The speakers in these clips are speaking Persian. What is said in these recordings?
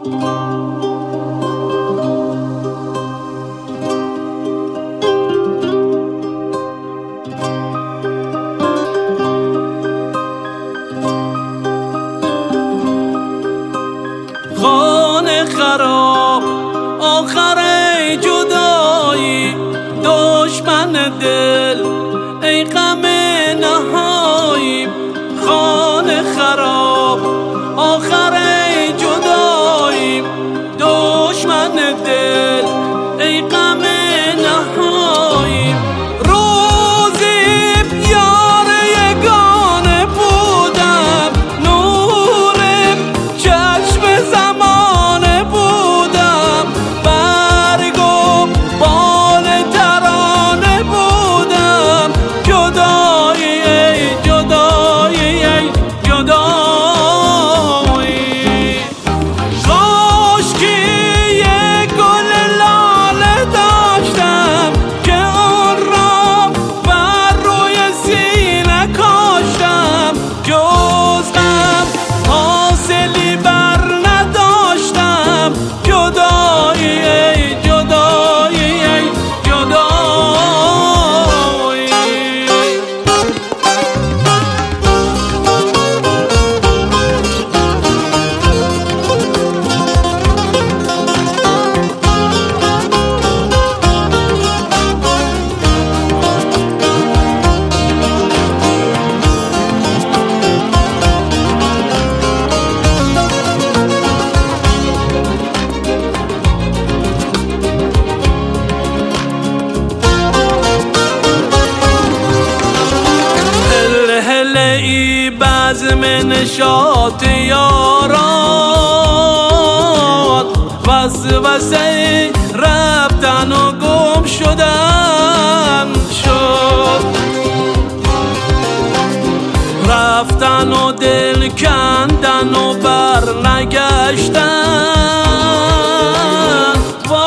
خانه خراب آخر جدایی، دشمن دل ای غم نهایی. خانه خراب آخر جدایی، دشمن دل ای غم نهایی. روزی یار یگانه بودم، نور چشم زمانه بودم، برگ و بال ترانه بودم. جدایی ای جدایی ای جدایی. کاشکی یک گل لاله داشتم که آن را بر روی سینه کاشتم. جز غم حاصلی بر نداشتم. جدایی ای جدایی ای جدایی. ای بزم نشاط یاران، وسوسه رفتن و گم شدن شد. رفتن و دل کندن و بر نگشتن.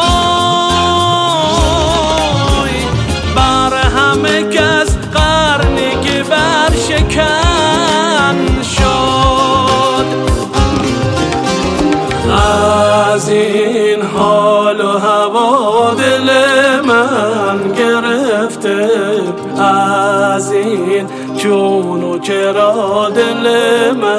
وای بر همه کس قرنی که بر شکن شد. از این حال و هوا دل من گرفته، از این چون و چرا دل من